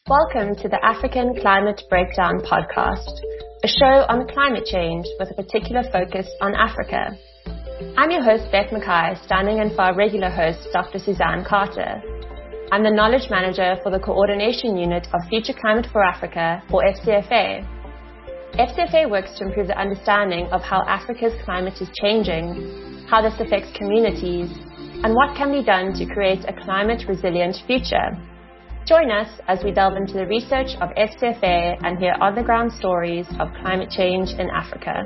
Welcome to the African Climate Breakdown podcast, a show on climate change with a particular focus on Africa. I'm your host, Beth Mackay, standing in for our regular host, Dr. Suzanne Carter. I'm the Knowledge Manager for the Coordination Unit of Future Climate for Africa, or FCFA. FCFA works to improve the understanding of how Africa's climate is changing, how this affects communities, and what can be done to create a climate-resilient future. Join us as we delve into the research of FCFA and hear on-the-ground stories of climate change in Africa.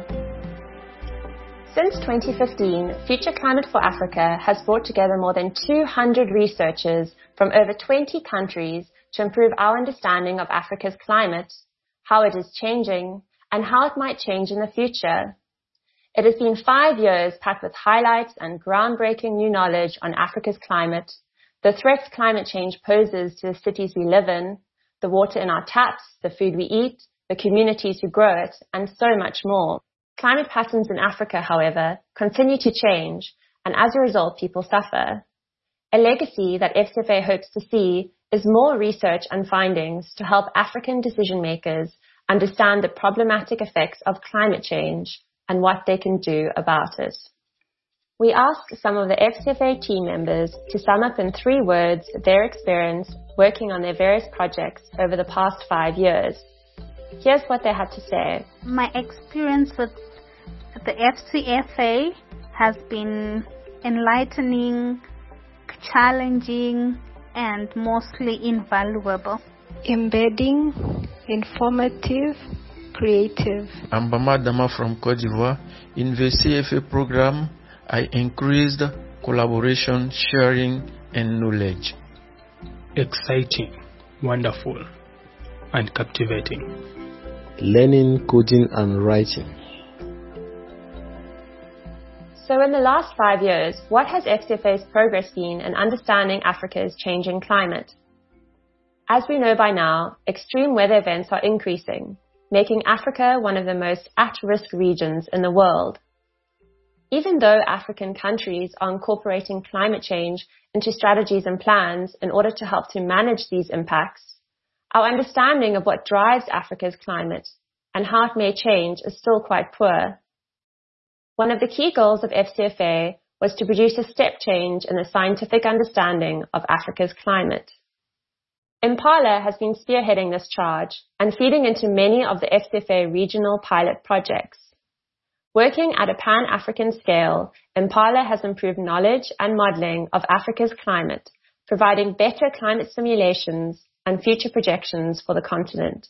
Since 2015, Future Climate for Africa has brought together more than 200 researchers from over 20 countries to improve our understanding of Africa's climate, how it is changing, and how it might change in the future. It has been 5 years packed with highlights and groundbreaking new knowledge on Africa's climate, the threats climate change poses to the cities we live in, the water in our taps, the food we eat, the communities who grow it, and so much more. Climate patterns in Africa, however, continue to change, and as a result, people suffer. A legacy that FCFA hopes to see is more research and findings to help African decision makers understand the problematic effects of climate change and what they can do about it. We asked some of the FCFA team members to sum up in 3 words their experience working on their various projects over the past 5 years. Here's what they had to say. My experience with the FCFA has been enlightening, challenging, and mostly invaluable. Embedding, informative, creative. I'm Bama Dama from Cote d'Ivoire. In the CFA program, I increased collaboration, sharing, and knowledge. Exciting, wonderful, and captivating. Learning, coding, and writing. So in the last 5 years, what has FCFA's progress been in understanding Africa's changing climate? As we know by now, extreme weather events are increasing, making Africa one of the most at-risk regions in the world. Even though African countries are incorporating climate change into strategies and plans in order to help to manage these impacts, our understanding of what drives Africa's climate and how it may change is still quite poor. One of the key goals of FCFA was to produce a step change in the scientific understanding of Africa's climate. Impala has been spearheading this charge and feeding into many of the FCFA regional pilot projects. Working at a Pan-African scale, Impala has improved knowledge and modeling of Africa's climate, providing better climate simulations and future projections for the continent.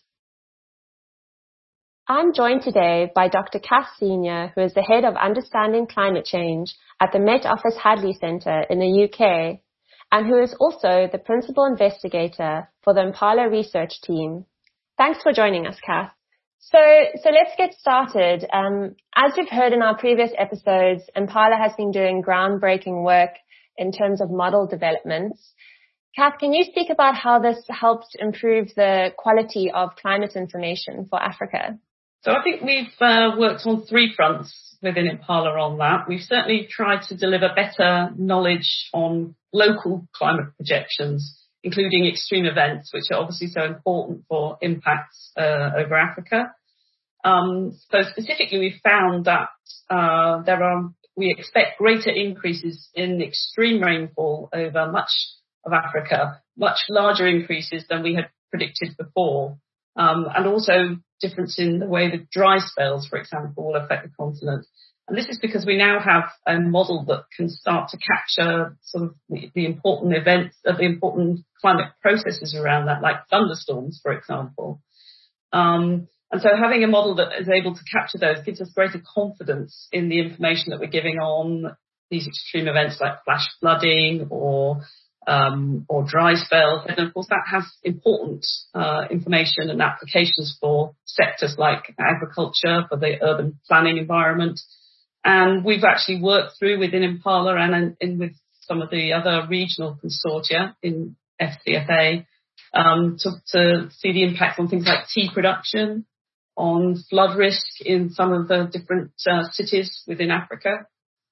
I'm joined today by Dr. Cass Senior, who is the head of Understanding Climate Change at the Met Office Hadley Centre in the UK, and who is also the principal investigator for the Impala research team. Thanks for joining us, Cass. So let's get started. As you've heard in our previous episodes, Impala has been doing groundbreaking work in terms of model developments. Kath, can you speak about how this helped improve the quality of climate information for Africa? So I think we've worked on 3 fronts within Impala on that. We've certainly tried to deliver better knowledge on local climate projections, including extreme events, which are obviously so important for impacts over Africa. So specifically, we found that we expect greater increases in extreme rainfall over much of Africa, much larger increases than we had predicted before, and also difference in the way the dry spells, for example, will affect the continent. And this is because we now have a model that can start to capture sort of the important events, the important climate processes around that, like thunderstorms, for example. And so having a model that is able to capture those gives us greater confidence in the information that we're giving on these extreme events like flash flooding or dry spells. And of course, that has important information and applications for sectors like agriculture, for the urban planning environment. And we've actually worked through within Impala and with some of the other regional consortia in FCFA to see the impact on things like tea production, on flood risk in some of the different cities within Africa.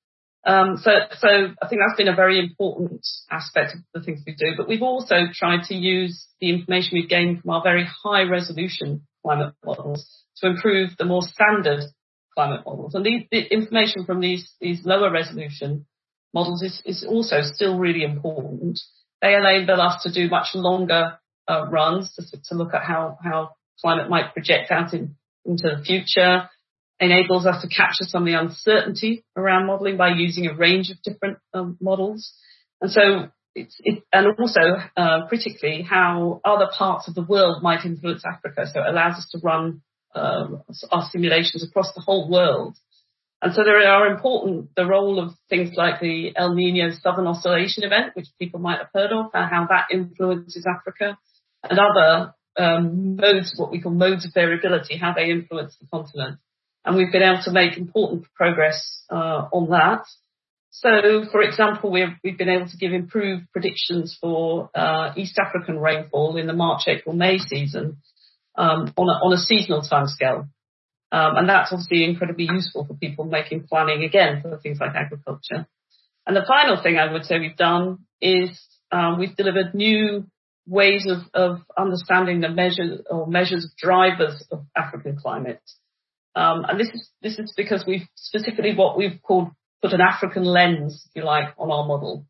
So I think that's been a very important aspect of the things we do. But we've also tried to use the information we've gained from our very high resolution climate models to improve the more standard climate models. And the information from these lower resolution models is also still really important. They enable us to do much longer runs to look at how climate might project out into the future. Enables us to capture some of the uncertainty around modelling by using a range of different models. And so and also critically how other parts of the world might influence Africa. So it allows us to run our simulations across the whole world. And so there are important, the role of things like the El Niño Southern Oscillation event, which people might have heard of, and how that influences Africa, and other modes, what we call modes of variability, how they influence the continent. And we've been able to make important progress on that. So, for example, we've been able to give improved predictions for East African rainfall in the March, April, May season on a seasonal timescale. And that's obviously incredibly useful for people making planning, again, for things like agriculture. And the final thing I would say we've done is we've delivered new ways of understanding the measures of drivers of African climate. And this is because we've specifically what we've called put an African lens, if you like, on our model.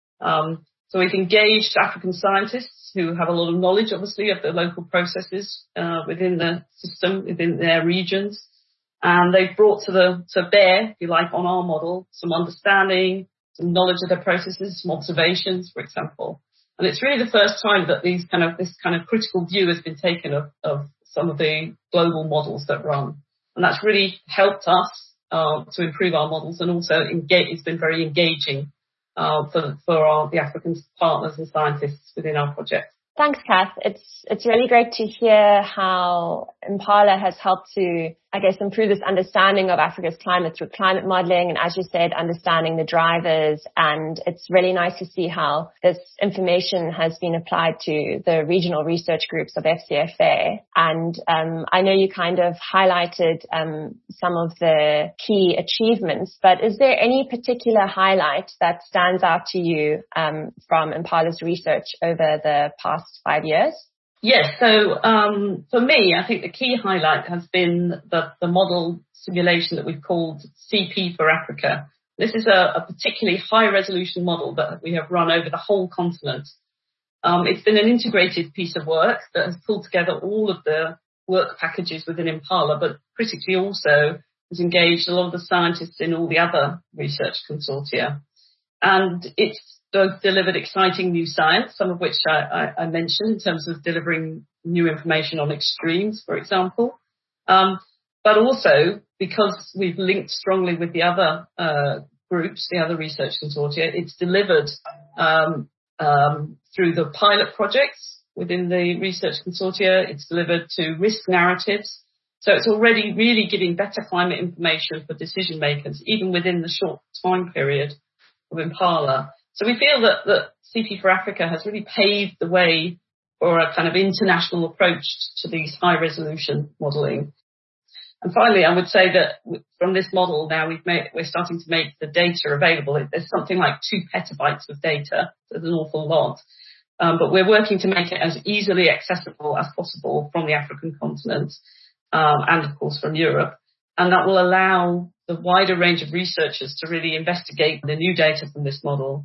So we've engaged African scientists who have a lot of knowledge, obviously, of the local processes within the system, within their regions. And they've brought to bear, if you like, on our model, some understanding, some knowledge of their processes, some observations, for example. And it's really the first time that this kind of critical view has been taken of some of the global models that run. And that's really helped us to improve our models, and also it's been very engaging for the African partners and scientists within our project. Thanks, Kath. It's really great to hear how Impala has helped to, I guess, improve this understanding of Africa's climate through climate modeling, and as you said, understanding the drivers. And it's really nice to see how this information has been applied to the regional research groups of FCFA. And I know you kind of highlighted some of the key achievements, but is there any particular highlight that stands out to you from Impala's research over the past 5 years? Yes, so for me, I think the key highlight has been the model simulation that we've called CP for Africa. This is a particularly high-resolution model that we have run over the whole continent. It's been an integrated piece of work that has pulled together all of the work packages within Impala, but critically also has engaged a lot of the scientists in all the other research consortia. And it's delivered exciting new science, some of which I mentioned in terms of delivering new information on extremes, for example. But also because we've linked strongly with the other groups, the other research consortia, it's delivered through the pilot projects within the research consortia. It's delivered to risk narratives. So it's already really giving better climate information for decision makers, even within the short time period of Impala. So we feel that CP for Africa has really paved the way for a kind of international approach to these high resolution modelling. And finally, I would say that from this model now we're starting to make the data available. There's something like 2 petabytes of data. So there's an awful lot. But we're working to make it as easily accessible as possible from the African continent and, of course, from Europe. And that will allow the wider range of researchers to really investigate the new data from this model.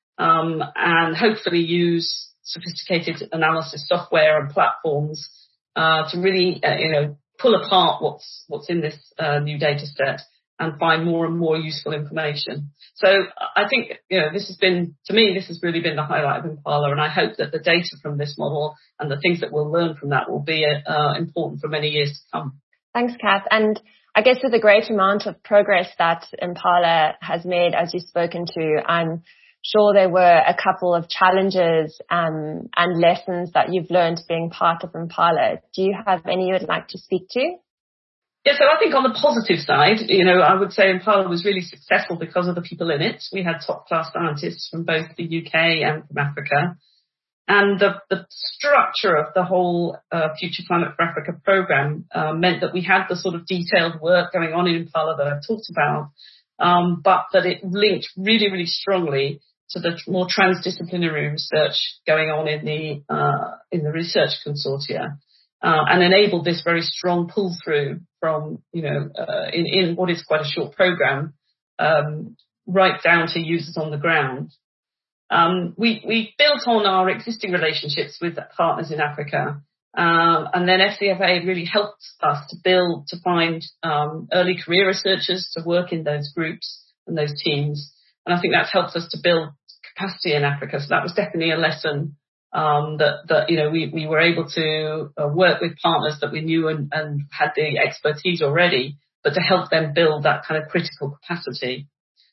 And hopefully use sophisticated analysis software and platforms to really, pull apart what's in this new data set and find more and more useful information. So I think, this has really been the highlight of Impala, and I hope that the data from this model and the things that we'll learn from that will be important for many years to come. Thanks, Kath. And I guess with the great amount of progress that Impala has made, as you've spoken to, I'm sure there were a couple of challenges and lessons that you've learned being part of Impala. Do you have any you would like to speak to? Yeah, so I think on the positive side, I would say Impala was really successful because of the people in it. We had top-class scientists from both the UK and from Africa. And the structure of the whole Future Climate for Africa programme meant that we had the sort of detailed work going on in Impala that I've talked about, but that it linked really, really strongly to the more transdisciplinary research going on in the research consortia, and enabled this very strong pull through from, in what is quite a short program, right down to users on the ground. We built on our existing relationships with partners in Africa, and then FCFA really helped us to find early career researchers to work in those groups and those teams. And I think that's helped us to build capacity in Africa. So that was definitely a lesson that we were able to work with partners that we knew and had the expertise already, but to help them build that kind of critical capacity.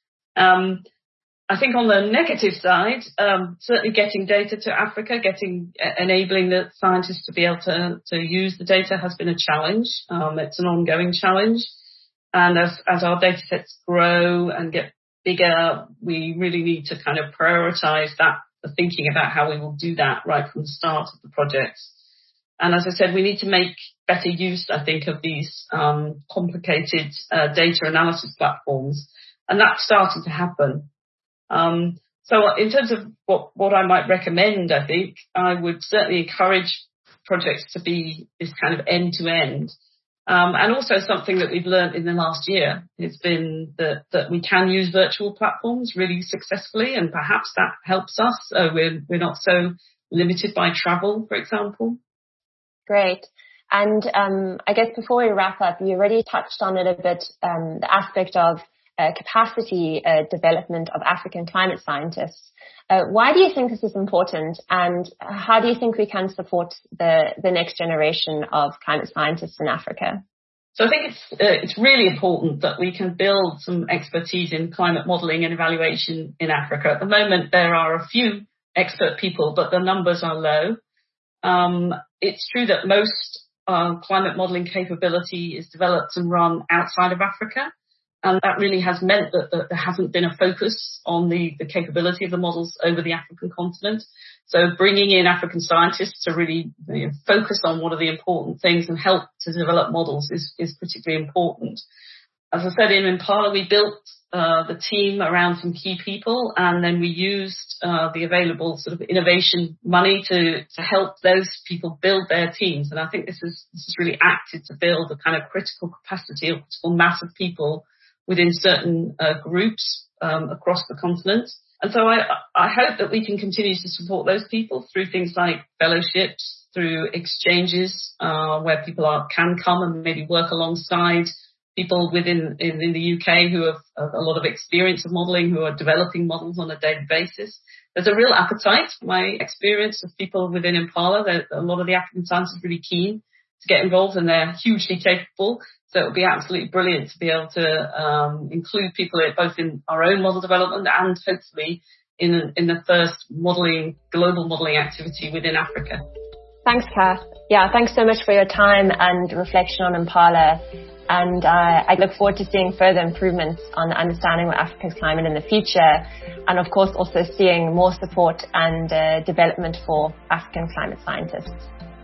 I think on the negative side, certainly getting data to Africa, enabling the scientists to be able to use the data has been a challenge. It's an ongoing challenge. And as our data sets grow and get bigger, we really need to kind of prioritize the thinking about how we will do that right from the start of the projects. And as I said, we need to make better use, I think, of these complicated data analysis platforms. And that's starting to happen. So in terms of what I might recommend, I think I would certainly encourage projects to be this kind of end-to-end. And also something that we've learned in the last year has been that we can use virtual platforms really successfully, and perhaps that helps us. We're not so limited by travel, for example. Great. And I guess before we wrap up, you already touched on it a bit, the aspect of capacity development of African climate scientists. Why do you think this is important, and how do you think we can support the next generation of climate scientists in Africa? So I think it's really important that we can build some expertise in climate modelling and evaluation in Africa. At the moment, there are a few expert people, but the numbers are low. It's true that most climate modelling capability is developed and run outside of Africa. And that really has meant that there hasn't been a focus on the capability of the models over the African continent. So bringing in African scientists to really focus on what are the important things and help to develop models is particularly important. As I said, in Impala, we built the team around some key people, and then we used the available sort of innovation money to help those people build their teams. And I think this is really acted to build a kind of critical capacity or critical mass of people within certain groups across the continent. And so I hope that we can continue to support those people through things like fellowships, through exchanges where people can come and maybe work alongside people in the UK who have a lot of experience of modelling, who are developing models on a daily basis. There's a real appetite, my experience of people within Impala. A lot of the African scientists are really keen to get involved, and they're hugely capable. So it would be absolutely brilliant to be able to include people both in our own model development and hopefully in the first global modelling activity within Africa. Thanks, Kath. Yeah, thanks so much for your time and reflection on Impala. And I look forward to seeing further improvements on the understanding of Africa's climate in the future. And of course, also seeing more support and development for African climate scientists.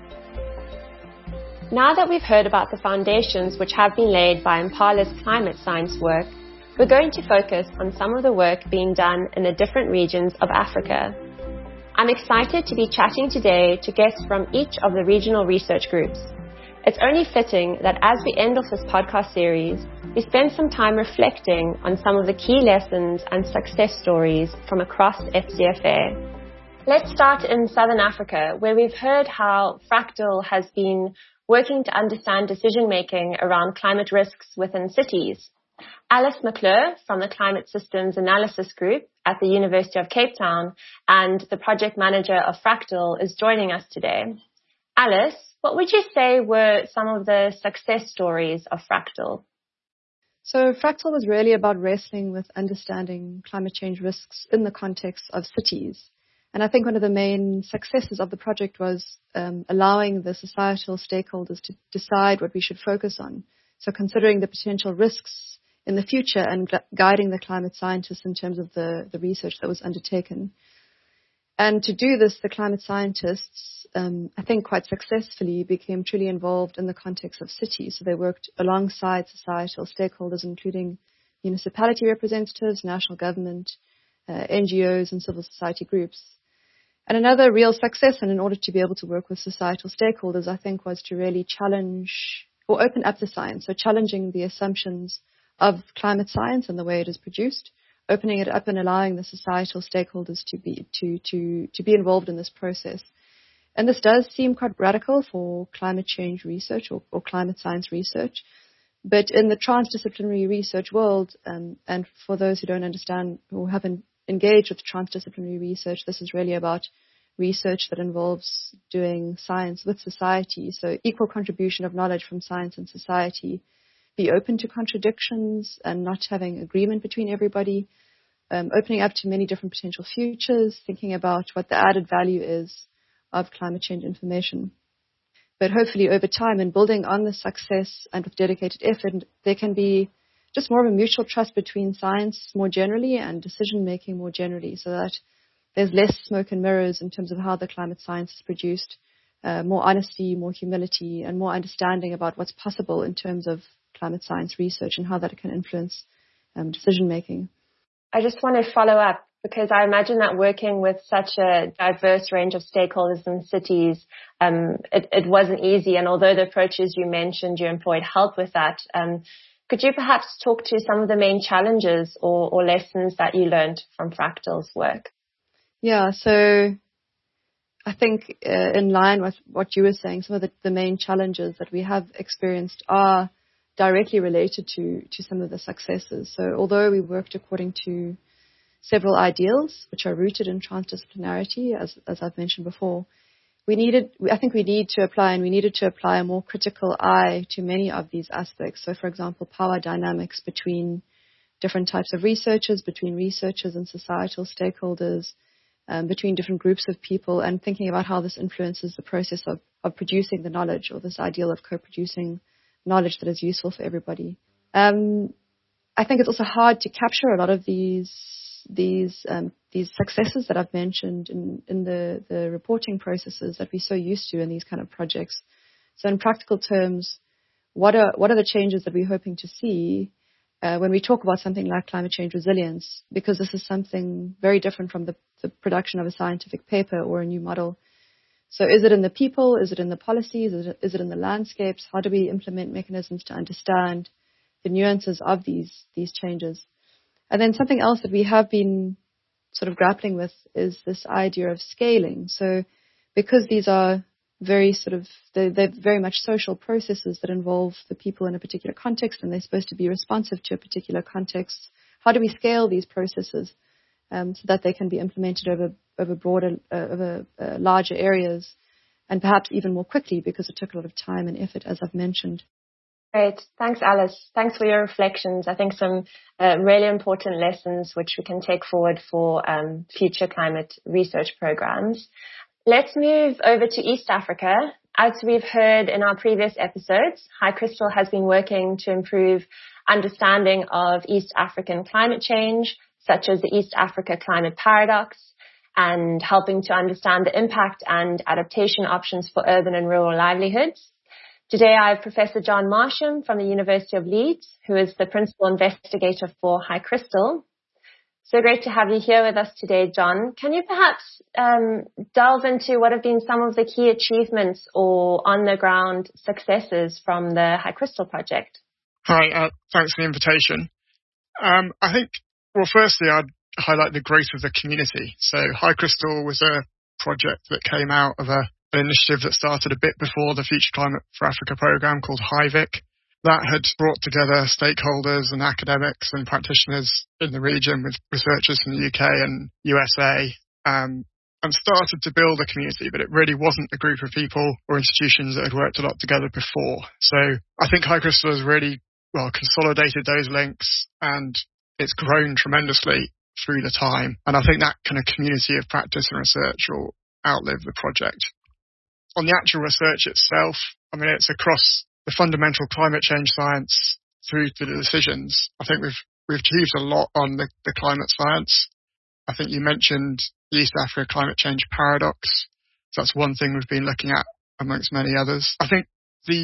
Now that we've heard about the foundations which have been laid by Impala's climate science work, we're going to focus on some of the work being done in the different regions of Africa. I'm excited to be chatting today to guests from each of the regional research groups. It's only fitting that as we end off this podcast series, we spend some time reflecting on some of the key lessons and success stories from across FCFA. Let's start in Southern Africa, where we've heard how Fractal has been working to understand decision-making around climate risks within cities. Alice McClure from the Climate Systems Analysis Group at the University of Cape Town and the project manager of Fractal is joining us today. Alice, what would you say were some of the success stories of Fractal? So Fractal was really about wrestling with understanding climate change risks in the context of cities. And I think one of the main successes of the project was allowing the societal stakeholders to decide what we should focus on. So considering the potential risks in the future and guiding the climate scientists in terms of the research that was undertaken. And to do this, the climate scientists, I think quite successfully, became truly involved in the context of cities. So they worked alongside societal stakeholders, including municipality representatives, national government, NGOs and civil society groups. And another real success, and in order to be able to work with societal stakeholders, I think, was to really challenge or open up the science. So challenging the assumptions of climate science and the way it is produced, opening it up and allowing the societal stakeholders to be involved in this process. And this does seem quite radical for climate change research or climate science research. But in the transdisciplinary research world, and for those who don't understand or haven't engaged with transdisciplinary research, this is really about research that involves doing science with society. So equal contribution of knowledge from science and society, be open to contradictions and not having agreement between everybody, opening up to many different potential futures, thinking about what the added value is of climate change information. But hopefully over time, and building on the success and with dedicated effort, there can be just more of a mutual trust between science more generally and decision making more generally, so that there's less smoke and mirrors in terms of how the climate science is produced, more honesty, more humility, and more understanding about what's possible in terms of climate science research and how that can influence decision making. I just want to follow up, because I imagine that working with such a diverse range of stakeholders in cities, it wasn't easy. And although the approaches you mentioned you employed helped with that, could you perhaps talk to some of the main challenges or lessons that you learned from Fractal's work? Yeah, so I think in line with what you were saying, some of the main challenges that we have experienced are directly related to some of the successes. So although we worked according to several ideals, which are rooted in transdisciplinarity, as I've mentioned before, we needed to apply a more critical eye to many of these aspects. So, for example, power dynamics between different types of researchers, between researchers and societal stakeholders, between different groups of people, and thinking about how this influences the process of producing the knowledge, or this ideal of co-producing knowledge that is useful for everybody. I think it's also hard to capture a lot of these successes that I've mentioned in the reporting processes that we're so used to in these kind of projects. So in practical terms, what are the changes that we're hoping to see when we talk about something like climate change resilience? Because this is something very different from the production of a scientific paper or a new model. So is it in the people? Is it in the policies? Is it in the landscapes? How do we implement mechanisms to understand the nuances of these changes? And then something else that we have been sort of grappling with is this idea of scaling. So because these are they're very much social processes that involve the people in a particular context, and they're supposed to be responsive to a particular context, how do we scale these processes so that they can be implemented over larger areas, and perhaps even more quickly, because it took a lot of time and effort, as I've mentioned. Great. Thanks, Alice. Thanks for your reflections. I think some really important lessons which we can take forward for future climate research programs. Let's move over to East Africa. As we've heard in our previous episodes, HighCrystal has been working to improve understanding of East African climate change, such as the East Africa climate paradox, and helping to understand the impact and adaptation options for urban and rural livelihoods. Today I have Professor John Marsham from the University of Leeds, who is the principal investigator for HighCrystal. So great to have you here with us today, John. Can you perhaps delve into what have been some of the key achievements or on-the-ground successes from the HighCrystal project? Hi, thanks for the invitation. I think, well, firstly, I'd highlight the growth of the community. So HighCrystal was a project that came out of an initiative that started a bit before the Future Climate for Africa programme called HiVic. That had brought together stakeholders and academics and practitioners in the region with researchers from the UK and USA, and started to build a community, but it really wasn't a group of people or institutions that had worked a lot together before. So I think HighCrystal has really consolidated those links, and it's grown tremendously through the time. And I think that kind of community of practice and research will outlive the project. On the actual research itself, I mean, it's across the fundamental climate change science through to the decisions. I think we've achieved a lot on the climate science. I think you mentioned the East Africa climate change paradox. So that's one thing we've been looking at amongst many others. I think the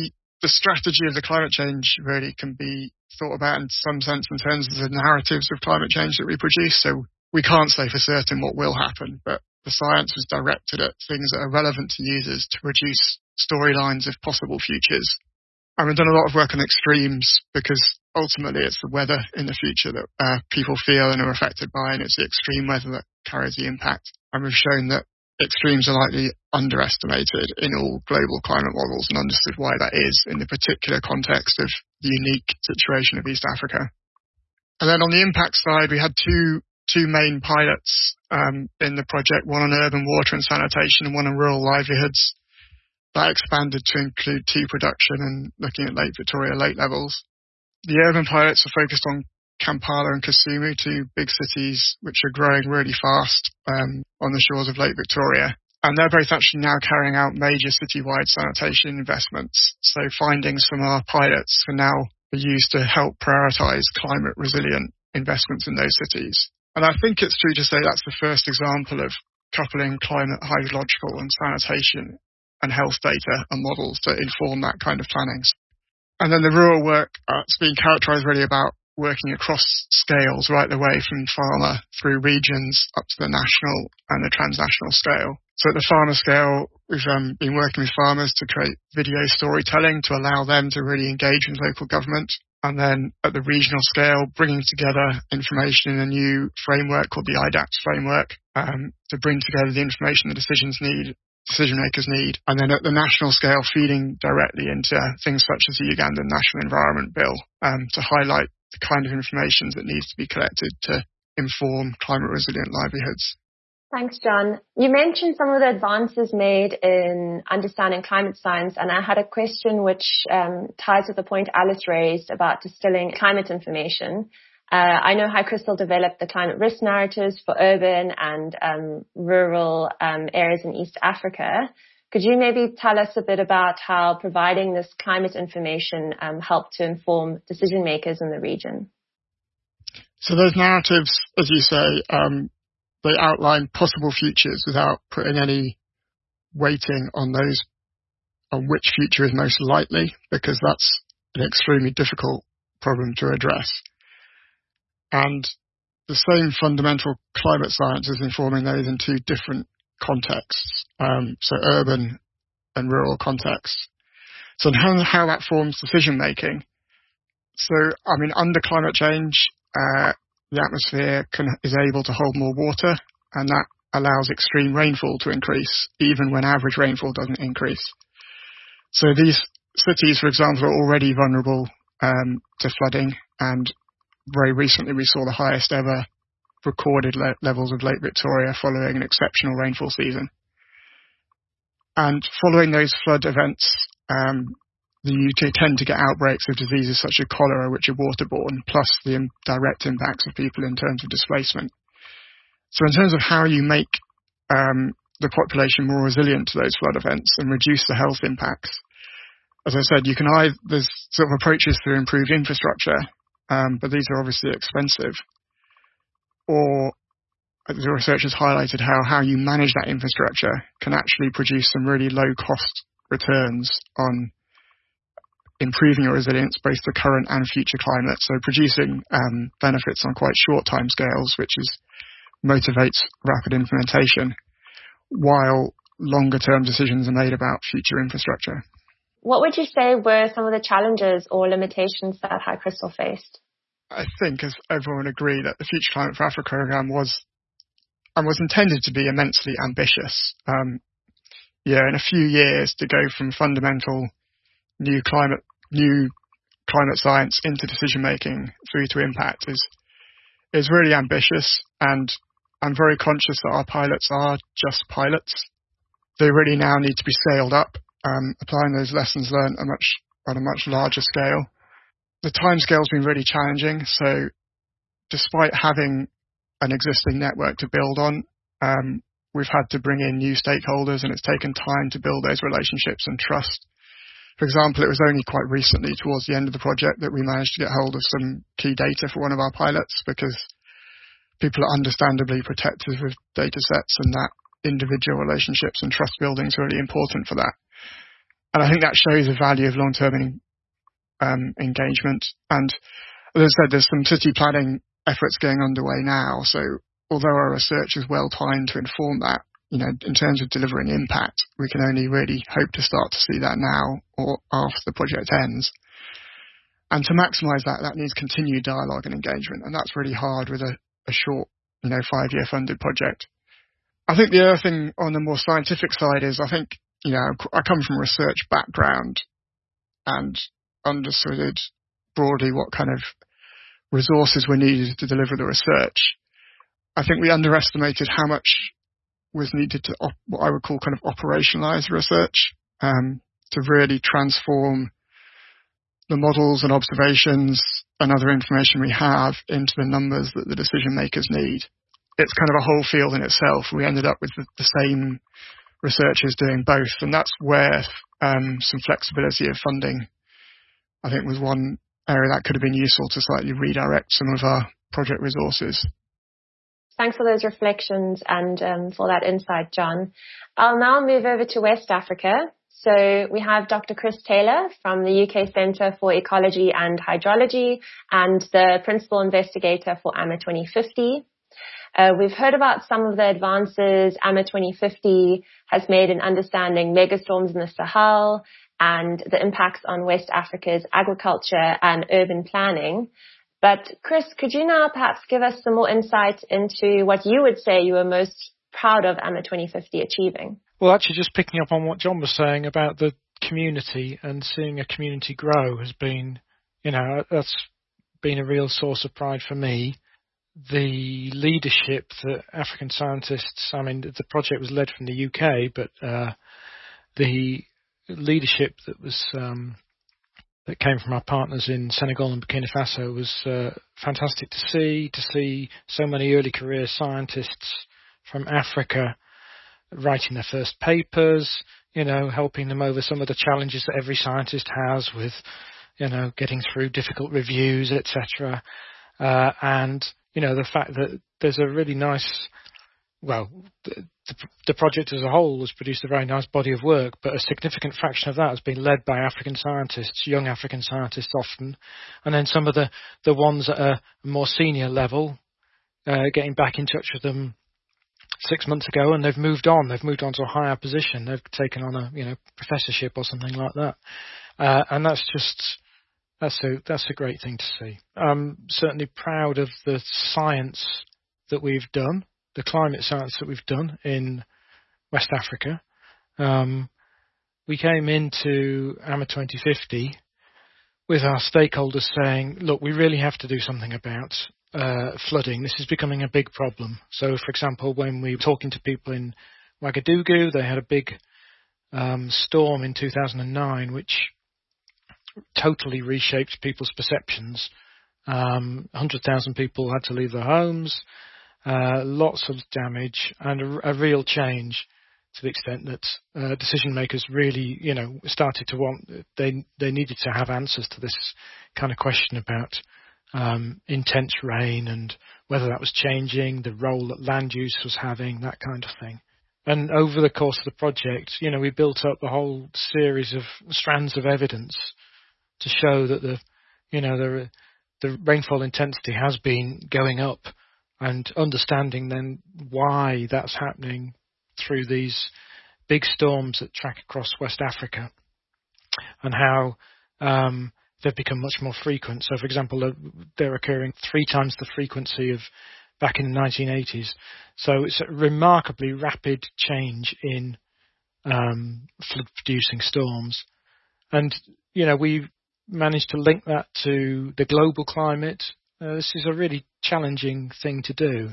the strategy of the climate change really can be thought about in some sense in terms of the narratives of climate change that we produce. So we can't say for certain what will happen, but the science is directed at things that are relevant to users to produce storylines of possible futures. And we've done a lot of work on extremes because ultimately it's the weather in the future that people feel and are affected by, and it's the extreme weather that carries the impact. And we've shown that extremes are likely underestimated in all global climate models and understood why that is in the particular context of the unique situation of East Africa. And then on the impact side, we had two main pilots in the project, one on urban water and sanitation and one on rural livelihoods. That expanded to include tea production and looking at Lake Victoria lake levels. The urban pilots are focused on Kampala and Kisumu, two big cities which are growing really fast on the shores of Lake Victoria. And they're both actually now carrying out major citywide sanitation investments. So findings from our pilots can now be used to help prioritise climate resilient investments in those cities. And I think it's true to say that's the first example of coupling climate, hydrological and sanitation and health data and models to inform that kind of plannings. And then the rural work, it's been characterised really about working across scales right the way from farmer through regions up to the national and the transnational scale. So at the farmer scale, we've been working with farmers to create video storytelling to allow them to really engage with local government. And then at the regional scale, bringing together information in a new framework called the IDAPT framework to bring together the information the decision makers need. And then at the national scale, feeding directly into things such as the Ugandan National Environment Bill to highlight the kind of information that needs to be collected to inform climate resilient livelihoods. Thanks, John. You mentioned some of the advances made in understanding climate science, and I had a question which ties with the point Alice raised about distilling climate information. I know High Crystal developed the climate risk narratives for urban and rural areas in East Africa. Could you maybe tell us a bit about how providing this climate information helped to inform decision makers in the region? So those narratives, as you say, they outline possible futures without putting any weighting on which future is most likely, because that's an extremely difficult problem to address. And the same fundamental climate science is informing those in two different contexts, so urban and rural contexts. So how that forms decision making. So, under climate change, the atmosphere is able to hold more water, and that allows extreme rainfall to increase, even when average rainfall doesn't increase. So these cities, for example, are already vulnerable to flooding, and very recently we saw the highest ever recorded levels of Lake Victoria following an exceptional rainfall season. And following those flood events, you tend to get outbreaks of diseases such as cholera, which are waterborne, plus the direct impacts of people in terms of displacement. So in terms of how you make the population more resilient to those flood events and reduce the health impacts, as I said, there's sort of approaches through improved infrastructure, but these are obviously expensive. Or the research has highlighted how you manage that infrastructure can actually produce some really low cost returns on improving your resilience, both to current and future climate. So producing benefits on quite short time scales, which motivates rapid implementation, while longer term decisions are made about future infrastructure. What would you say were some of the challenges or limitations that High Crystal faced? I think, as everyone agreed, that the Future Climate for Africa program was intended to be immensely ambitious. In a few years to go from fundamental new climate science into decision making through to impact is really ambitious, and I'm very conscious that our pilots are just pilots. They really now need to be scaled up, applying those lessons learned on a much larger scale. The timescale's been really challenging, so despite having an existing network to build on, we've had to bring in new stakeholders, and it's taken time to build those relationships and trust. For example, it was only quite recently, towards the end of the project, that we managed to get hold of some key data for one of our pilots, because people are understandably protective of data sets, and that individual relationships and trust building is really important for that. And I think that shows the value of long-term engagement. And as I said, there's some city planning efforts going underway now. So although our research is well timed to inform that, in terms of delivering impact, we can only really hope to start to see that now or after the project ends. And to maximise that needs continued dialogue and engagement. And that's really hard with a short, 5-year funded project. I think the other thing on the more scientific side is I think, I come from a research background and understood broadly what kind of resources were needed to deliver the research. I think we underestimated how much was needed to what I would call kind of operationalize research, to really transform the models and observations and other information we have into the numbers that the decision makers need. It's kind of a whole field in itself. We ended up with the same researchers doing both, and that's where some flexibility of funding, I think, was one area that could have been useful to slightly redirect some of our project resources. Thanks for those reflections and for that insight, John. I'll now move over to West Africa. So we have Dr. Chris Taylor from the UK Centre for Ecology and Hydrology and the Principal Investigator for AMA 2050. We've heard about some of the advances AMA 2050 has made in understanding megastorms in the Sahel and the impacts on West Africa's agriculture and urban planning. But Chris, could you now perhaps give us some more insight into what you would say you were most proud of AMA 2050 achieving? Well, actually, just picking up on what John was saying about the community and seeing a community grow has been, that's been a real source of pride for me. The leadership that African scientists, the project was led from the UK, but the leadership that was that came from our partners in Senegal and Burkina Faso was fantastic to see so many early career scientists from Africa writing their first papers, helping them over some of the challenges that every scientist has with, getting through difficult reviews, etc. And, the fact that there's a really nice, the project as a whole has produced a very nice body of work, but a significant fraction of that has been led by African scientists, young African scientists often, and then some of the ones at a more senior level, getting back in touch with them 6 months ago, and they've moved on to a higher position. They've taken on a professorship or something like that, and that's a great thing to see. I'm certainly proud of the science that we've done, the climate science that we've done in West Africa. We came into AMA 2050 with our stakeholders saying, look, we really have to do something about flooding. This is becoming a big problem. So, for example, when we were talking to people in Ouagadougou, they had a big storm in 2009, which totally reshaped people's perceptions. 100,000 people had to leave their homes, lots of damage, and a real change to the extent that decision makers really, started to want, they needed to have answers to this kind of question about intense rain and whether that was changing, the role that land use was having, that kind of thing. And over the course of the project, we built up a whole series of strands of evidence to show that the rainfall intensity has been going up, and understanding then why that's happening through these big storms that track across West Africa, and how they've become much more frequent. So, for example, they're occurring 3 times the frequency of back in the 1980s. So it's a remarkably rapid change in flood-producing storms. And, we've managed to link that to the global climate. This is a really challenging thing to do.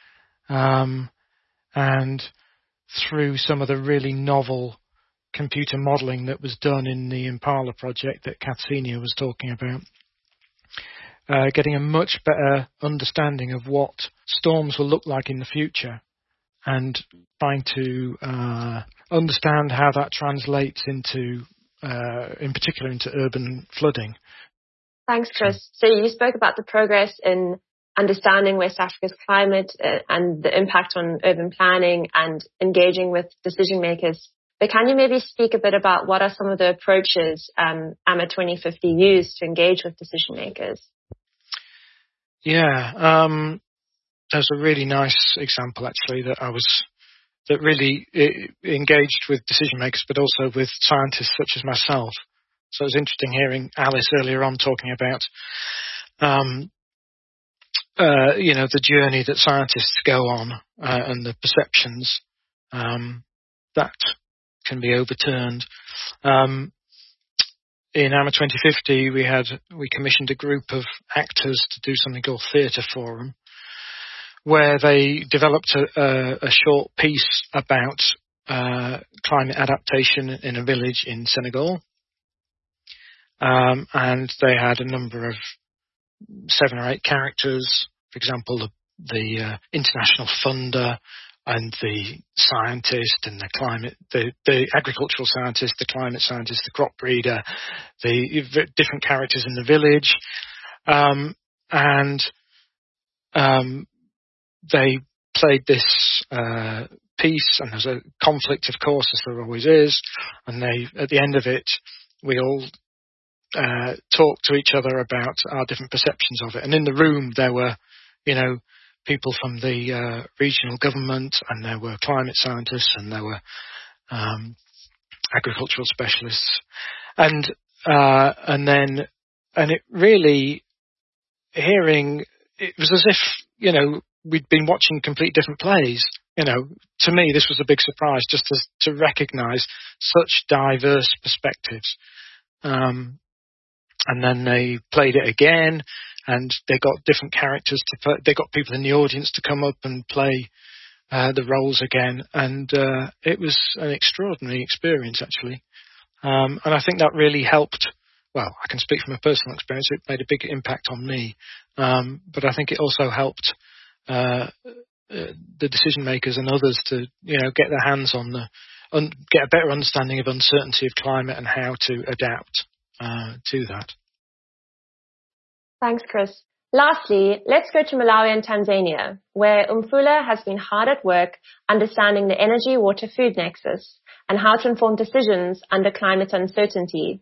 And through some of the really novel computer modelling that was done in the Impala project that Katsenia was talking about, getting a much better understanding of what storms will look like in the future, and trying to understand how that translates into, in particular, into urban flooding. Thanks, Chris. So you spoke about the progress in understanding West Africa's climate and the impact on urban planning and engaging with decision makers. But can you maybe speak a bit about what are some of the approaches AMA 2050 used to engage with decision makers? Yeah, there's a really nice example actually that really engaged with decision makers, but also with scientists such as myself. So it was interesting hearing Alice earlier on talking about, the journey that scientists go on and the perceptions that can be overturned. In AMA 2050, we commissioned a group of actors to do something called Theatre Forum, where they developed a short piece about climate adaptation in a village in Senegal. And they had a number of 7 or 8 characters, for example, the international funder and the scientist and the agricultural scientist, the climate scientist, the crop breeder, the different characters in the village. They played this piece, and there's a conflict, of course, as there always is. And at the end of it, we all talked to each other about our different perceptions of it. And in the room, there were, people from the regional government, and there were climate scientists, and there were agricultural specialists, and it really it was as if we'd been watching complete different plays. To me, this was a big surprise, just to recognise such diverse perspectives. And then they played it again, and they got different characters to play. They got people in the audience to come up and play the roles again, and it was an extraordinary experience, actually. And I think that really helped. Well, I can speak from a personal experience. It made a big impact on me, but I think it also helped the decision makers and others to, get their hands on get a better understanding of uncertainty of climate and how to adapt to that. Thanks, Chris. Lastly, let's go to Malawi and Tanzania, where Umfula has been hard at work understanding the energy, water, food nexus and how to inform decisions under climate uncertainty.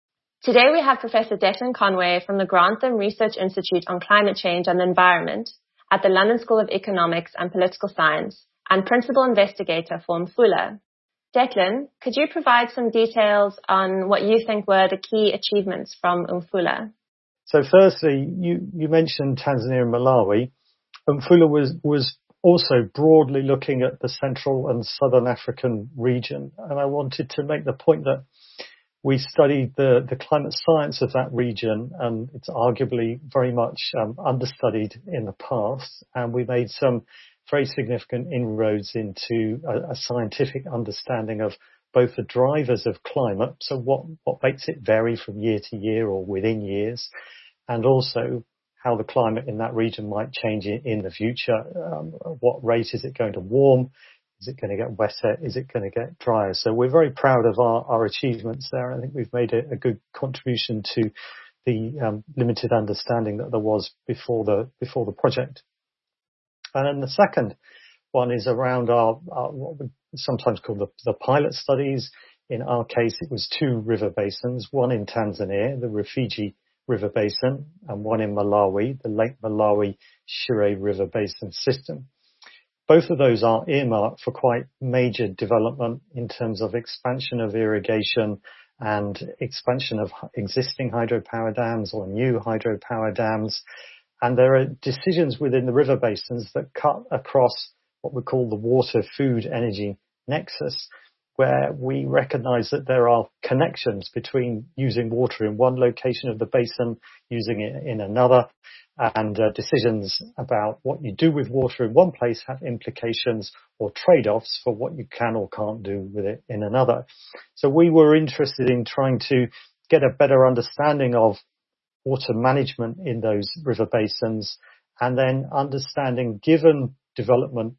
Today we have Professor Declan Conway from the Grantham Research Institute on Climate Change and the Environment at the London School of Economics and Political Science and Principal Investigator for Umfula. Declan, could you provide some details on what you think were the key achievements from Umfula? So firstly, you mentioned Tanzania and Malawi. Umfula was also broadly looking at the Central and Southern African region. And I wanted to make the point that we studied the climate science of that region, and it's arguably very much understudied in the past. And we made some very significant inroads into a scientific understanding of both the drivers of climate, so what makes it vary from year to year or within years, and also how the climate in that region might change in the future. What rate is it going to warm? Is it going to get wetter? Is it going to get drier? So we're very proud of our achievements there. I think we've made a good contribution to the limited understanding that there was before the project. And then the second one is around our what we sometimes call the pilot studies. In our case, it was 2 river basins, one in Tanzania, the Rufiji River Basin, and one in Malawi, the Lake Malawi Shire River Basin system. Both of those are earmarked for quite major development in terms of expansion of irrigation and expansion of existing hydropower dams or new hydropower dams. And there are decisions within the river basins that cut across what we call the water, food, energy nexus, where we recognize that there are connections between using water in one location of the basin, using it in another, and decisions about what you do with water in one place have implications or trade-offs for what you can or can't do with it in another. So we were interested in trying to get a better understanding of water management in those river basins, and then understanding, given development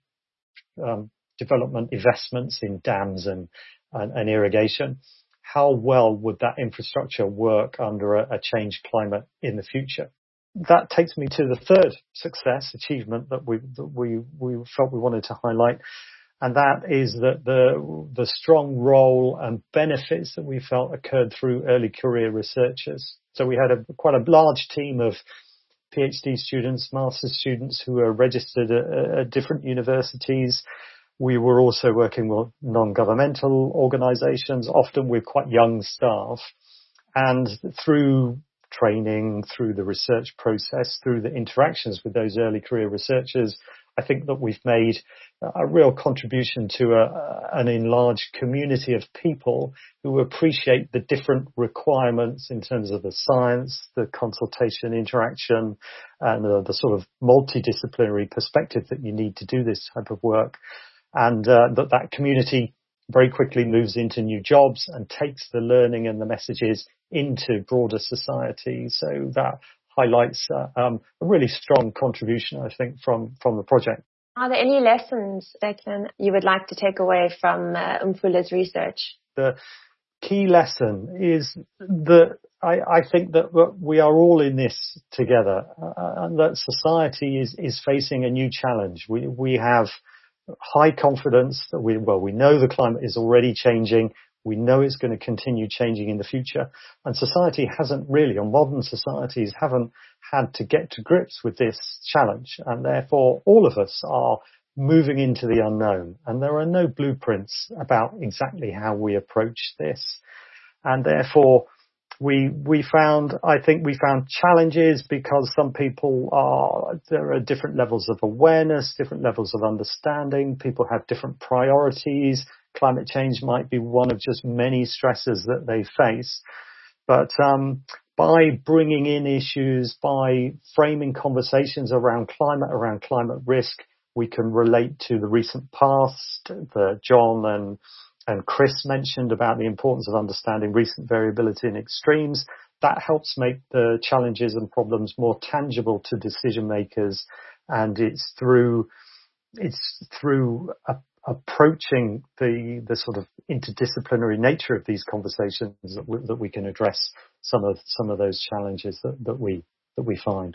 investments in dams and irrigation, how well would that infrastructure work under a changed climate in the future? That takes me to the third success achievement that we felt we wanted to highlight, And that is that the strong role and benefits that we felt occurred through early career researchers. So we had quite a large team of PhD students, master's students who are registered at different universities. We were also working with non-governmental organisations, often with quite young staff. And through training, through the research process, through the interactions with those early career researchers, I think that we've made a real contribution to an enlarged community of people who appreciate the different requirements in terms of the science, the consultation, interaction, and the sort of multidisciplinary perspective that you need to do this type of work. And that community very quickly moves into new jobs and takes the learning and the messages into broader society. So that highlights a really strong contribution, I think, from the project. Are there any lessons, Declan, you would like to take away from Mfula's research? The key lesson is that I think that we are all in this together, and that society is facing a new challenge. We have high confidence that we know the climate is already changing. We know it's going to continue changing in the future. And society hasn't really, or modern societies haven't had to get to grips with this challenge. And therefore, all of us are moving into the unknown. And there are no blueprints about exactly how we approach this. And therefore, we found challenges because some people there are different levels of awareness, different levels of understanding. People have different priorities. Climate change might be one of just many stresses that they face. But by bringing in issues, by framing conversations around climate risk, we can relate to the recent past that John and Chris mentioned about the importance of understanding recent variability and extremes. That helps make the challenges and problems more tangible to decision makers. And it's through approaching the sort of interdisciplinary nature of these conversations that we can address some of those challenges that we find.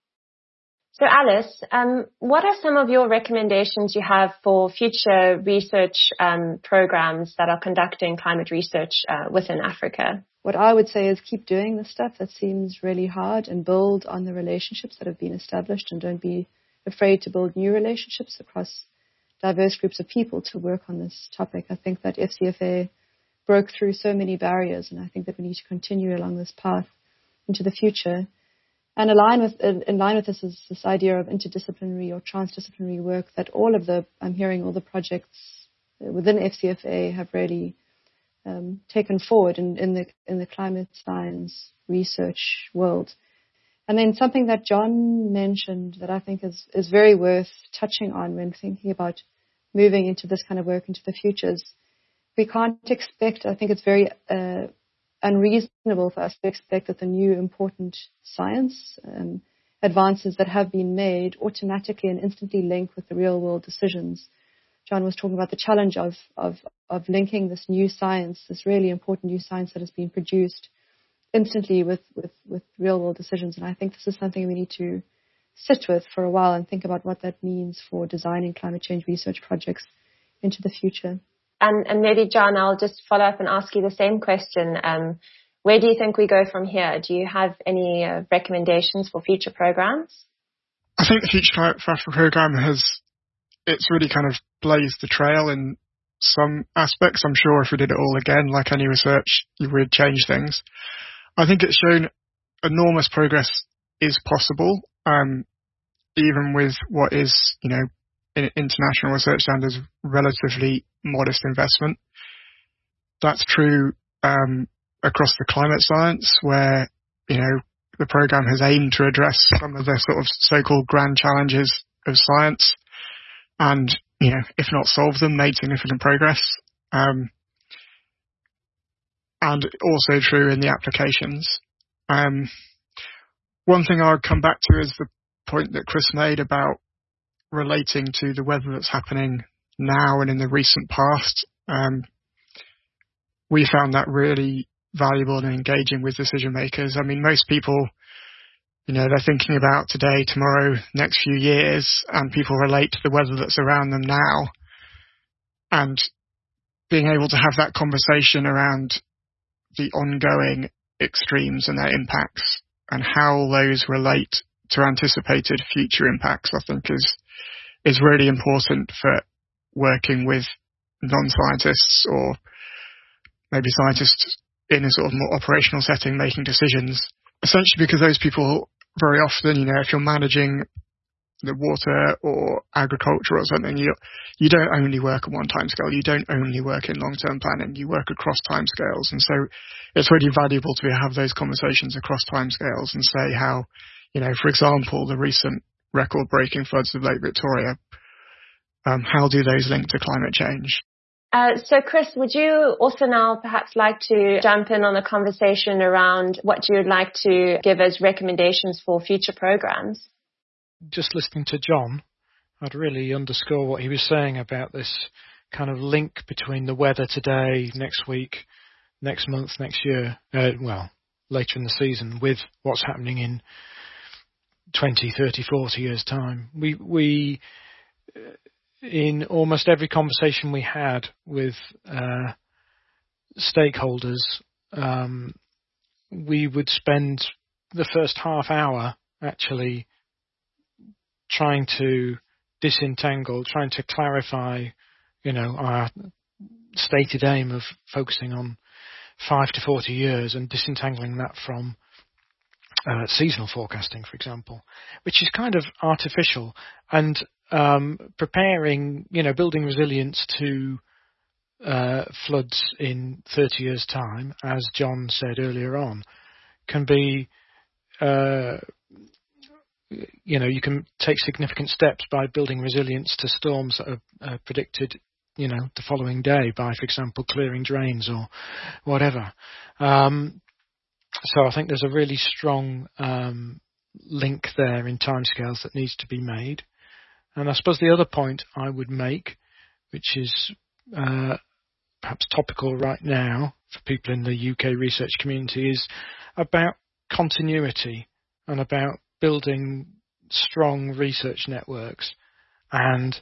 So Alice, what are some of your recommendations you have for future research programs that are conducting climate research within Africa? What I would say is keep doing the stuff that seems really hard and build on the relationships that have been established, and don't be afraid to build new relationships across diverse groups of people to work on this topic. I think that FCFA broke through so many barriers, and I think that we need to continue along this path into the future. And in line with this is this idea of interdisciplinary or transdisciplinary work that I'm hearing all the projects within FCFA have really taken forward in the climate science research world. And then something that John mentioned that I think is very worth touching on when thinking about moving into this kind of work into the futures. We can't expect, I think it's very unreasonable for us to expect that the new important science advances that have been made automatically and instantly link with the real world decisions. John was talking about the challenge of linking this new science, this really important new science that has been produced instantly with real world decisions. And I think this is something we need to sit with for a while and think about what that means for designing climate change research projects into the future. And maybe, John, I'll just follow up and ask you the same question. Where do you think we go from here? Do you have any recommendations for future programs? I think the Future Climate for Africa program it's really kind of blazed the trail in some aspects. I'm sure if we did it all again, like any research, you would change things. I think it's shown enormous progress is possible, even with what is, in international research standards, relatively modest investment. That's true across the climate science, where, the program has aimed to address some of the sort of so-called grand challenges of science and, if not solve them, made significant progress. And also true in the applications. One thing I would come back to is the point that Chris made about relating to the weather that's happening now and in the recent past. We found that really valuable and engaging with decision makers. I mean, most people, they're thinking about today, tomorrow, next few years, and people relate to the weather that's around them now. and being able to have that conversation around the ongoing extremes and their impacts and how those relate to anticipated future impacts, I think is really important for working with non-scientists or maybe scientists in a sort of more operational setting making decisions. Essentially because those people very often, if you're managing the water or agriculture or something, you don't only work at one timescale. You don't only work in long-term planning. You work across timescales, and so it's really valuable to have those conversations across timescales and say how, for example, the recent record-breaking floods of Lake Victoria, how do those link to climate change? So Chris, would you also now perhaps like to jump in on the conversation around what you would like to give as recommendations for future programs? Just listening to John, I'd really underscore what he was saying about this kind of link between the weather today, next week, next month, next year, later in the season, with what's happening in 20, 30, 40 years' time. We in almost every conversation we had with stakeholders, we would spend the first half hour actually trying to disentangle, trying to clarify, our stated aim of focusing on 5 to 40 years and disentangling that from seasonal forecasting, for example, which is kind of artificial, and preparing, building resilience to floods in 30 years' time, as John said earlier on, can be you can take significant steps by building resilience to storms that are predicted, the following day by, for example, clearing drains or whatever. So I think there's a really strong link there in timescales that needs to be made. And I suppose the other point I would make, which is perhaps topical right now for people in the UK research community, is about continuity and about building strong research networks. And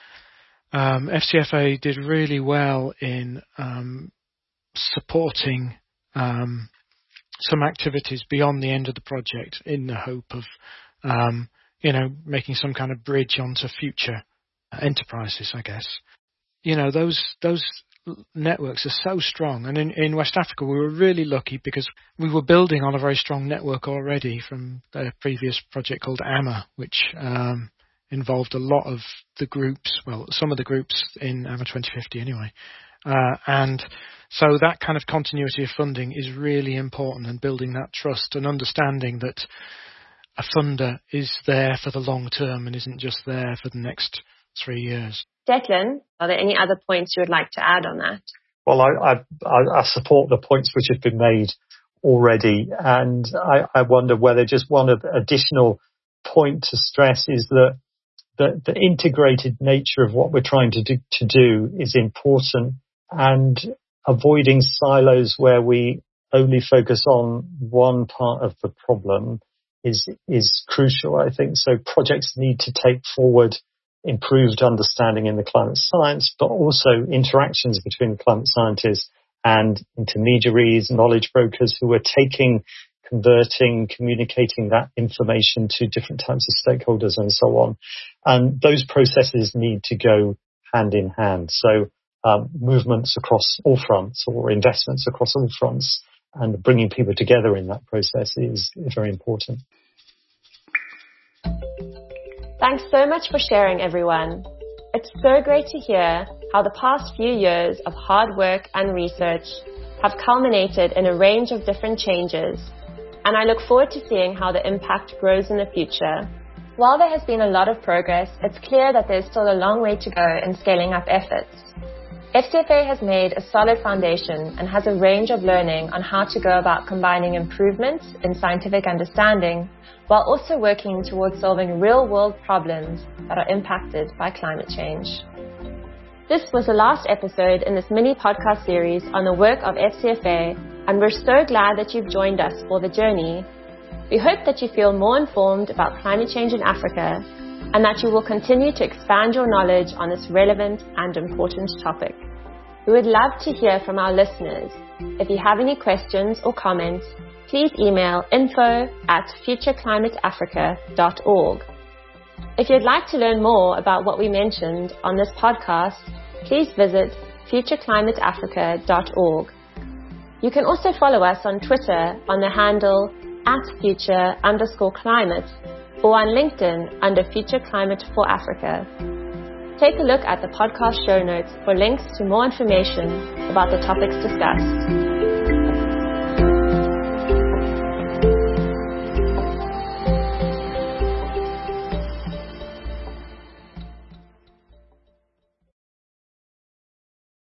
FCFA did really well in supporting some activities beyond the end of the project in the hope of, making some kind of bridge onto future enterprises, I guess. Those networks are so strong. And in West Africa, we were really lucky because we were building on a very strong network already from the previous project called AMA, which involved a lot of the groups, some of the groups in AMA 2050 anyway. And so that kind of continuity of funding is really important, and building that trust and understanding that a funder is there for the long term and isn't just there for the next 3 years. Declan, are there any other points you would like to add on that? Well, I support the points which have been made already, and I wonder whether just one additional point to stress is that the integrated nature of what we're trying to do is important, and avoiding silos where we only focus on one part of the problem is crucial, I think. So projects need to take forward improved understanding in the climate science, but also interactions between climate scientists and intermediaries, knowledge brokers who are converting, communicating that information to different types of stakeholders and so on. And those processes need to go hand in hand. So movements across all fronts, or investments across all fronts, and bringing people together in that process is very important. Thanks so much for sharing, everyone. It's so great to hear how the past few years of hard work and research have culminated in a range of different changes, and I look forward to seeing how the impact grows in the future. While there has been a lot of progress, it's clear that there's still a long way to go in scaling up efforts. FCFA has made a solid foundation and has a range of learning on how to go about combining improvements in scientific understanding while also working towards solving real-world problems that are impacted by climate change. This was the last episode in this mini podcast series on the work of FCFA, and we're so glad that you've joined us for the journey. We hope that you feel more informed about climate change in Africa and that you will continue to expand your knowledge on this relevant and important topic. We would love to hear from our listeners. If you have any questions or comments, please email info@futureclimateafrica.org. If you'd like to learn more about what we mentioned on this podcast, please visit futureclimateafrica.org. You can also follow us on Twitter on the handle @future_climate or on LinkedIn under Future Climate for Africa. Take a look at the podcast show notes for links to more information about the topics discussed.